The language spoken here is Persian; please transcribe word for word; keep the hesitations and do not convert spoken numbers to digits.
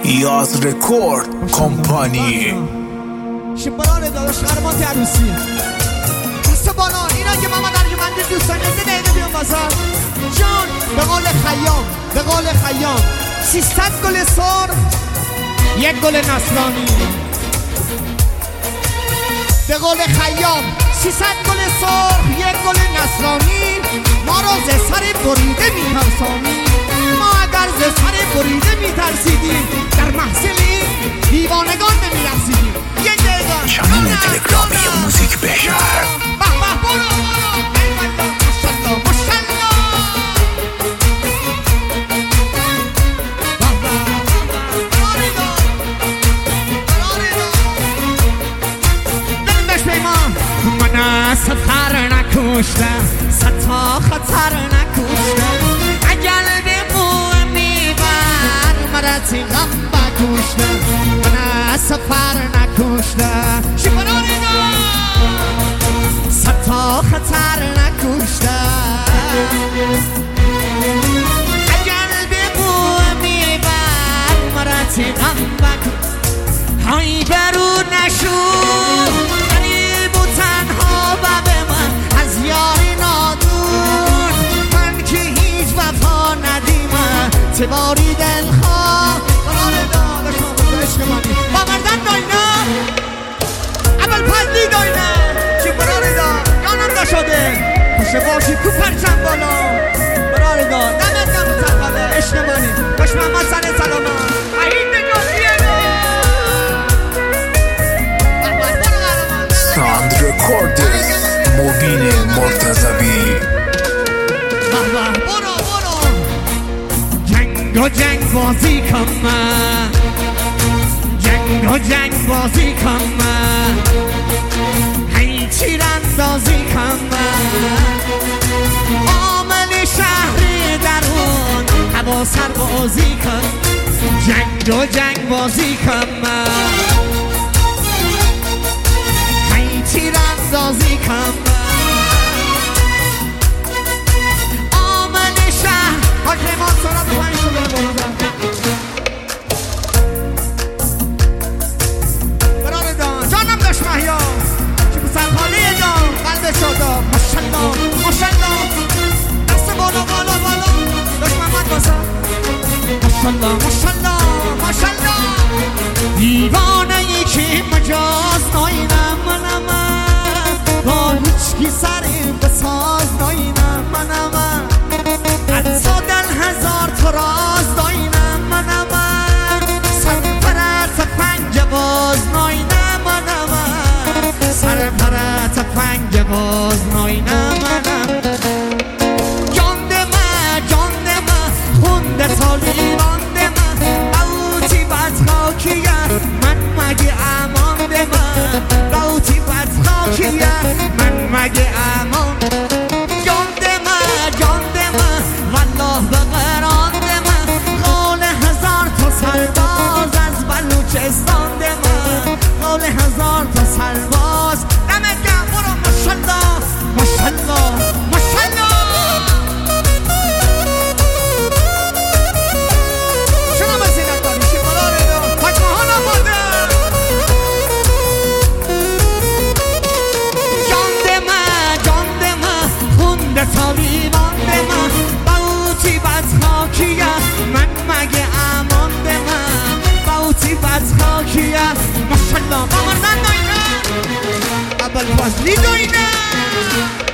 یاز رکورد کمپانی. شبران داداش خرمات عروسی دست بالا اینا که ماما درجمندی دوستان یه دقیقه بیان بازار جان. به قول خیام به قول خیام سیصد گل سرخ یک گل نصرانی. به قول خیام سیصد گل سرخ یک گل نصرانی. ما رو ز سر بریده میترسانی. ما اگر ز سر بریده میترسیدیم در محصل دیوانگان نمیرسیدیم. یک دقیقه چنل تلگرامی موزیک بشهر. به به برو برو ایوالله ماشالله ماشالله. من سفر نکشتم ستا خطر نکشتم. اگر به بو میبر مرتی غم بکشتم. من سفر نکشتم شکرانینا ستا خطر نکشتم. اگر به بو میبر مرتی غم بکشتم. های برو نشو تباری دل خواه قرار داده شما عشق منی با مردن داینا اول پدلی داینا چی قرار دا جانم دا شده خوشه باشی تو پرچم بالا قرار دا دمت گم متقبه عشق منی باش محمد سر سلامه عید نجاتیه ساند رکوردز مبین مرتضوی. جنگ و جنگ بازی کن من. جنگ و جنگ بازی کن من. هی تیراندازی کن من. عامل شهری درون هوا سر بازی کن. جنگ و جنگ بازی کن من. هی تیراندازی کن من. عامل شهر حاکمان سرات پنج شده بردن. برار دان جانم داشت محیا چی پسر خالی جان قلب شادا ماشالله ماشالله دست بالا بالا بالا داشت محمد باسا ماشالله ماشالله ماشالله. دیوانه یکی مجاز ناینم منم من. با هیچکی سریم بساز ناینم منم من. حتی دل هزار تو راز داینم منم من. سر پرت پنج باز ناینم منم من. سر پرت پنج باز ناینم منم. جان ده من جان ده من خونده تالیبان ده من. روتی بد خاکیه من مگه امان ده من. روتی بد خاکیه من مگه امان. جان ده من جان ده من والله بقران ده من. قول هزار تا سرباز از بلوچستان ده من. قول هزار تا سرباز دمت گرم برو ماشالله ماشالله ماشالله. شما مسیرت داری چی قراره دا حج محال آماده. جان ده من جان ده من خونده تالیبان ده من. باوتی بد خاکیه من مگه امان ده من. باوتی بد خاکیه ماشالله با مردن داینا اول فضلی داینا.